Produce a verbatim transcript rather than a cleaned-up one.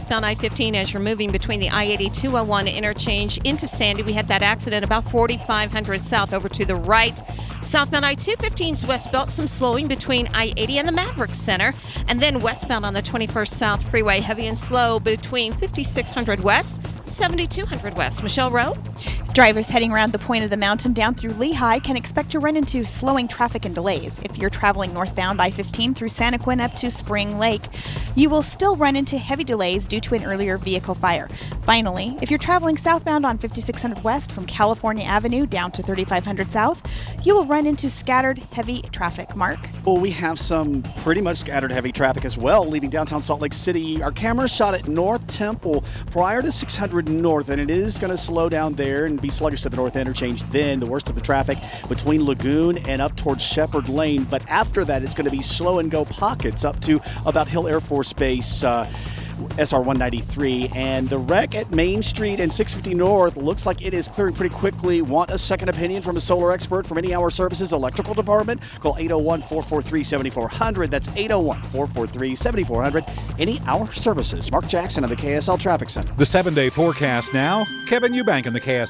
southbound I fifteen as you're moving between the I eighty two oh one interchange into Sandy. We had that accident about forty-five hundred south over to the right. Southbound I two fifteen's westbound, some slowing between I eighty and the Maverick Center. And then westbound on the twenty-first South Freeway, heavy and slow between fifty-six hundred west, seventy-two hundred west. Michelle Rowe? Drivers heading around the point of the mountain down through Lehigh can expect to run into slowing traffic and delays. If you're traveling northbound I fifteen through Santaquin up to Spring Lake, you will still run into heavy delays due to an earlier vehicle fire. Finally, if you're traveling southbound on fifty-six hundred west from California Avenue down to thirty-five hundred south, you will run into scattered heavy traffic. Mark? Well, we have some pretty much scattered heavy traffic as well, leaving downtown Salt Lake City. Our camera shot at North Temple prior to six hundred North, and it is going to slow down there and be sluggish to the North Interchange. Then the worst of the traffic between Lagoon and up towards Shepherd Lane. But after that, it's going to be slow and go pockets up to about Hill Air Force Base. Uh, S R one ninety-three, and the wreck at Main Street and six fifty North looks like it is clearing pretty quickly. Want a second opinion from a solar expert from Any Hour Services Electrical Department? Call eight oh one, four four three, seven four zero zero. That's eight oh one, four four three, seven four zero zero. Any Hour Services. Mark Jackson of the K S L Traffic Center. The seven-day forecast now. Kevin Eubank in the K S L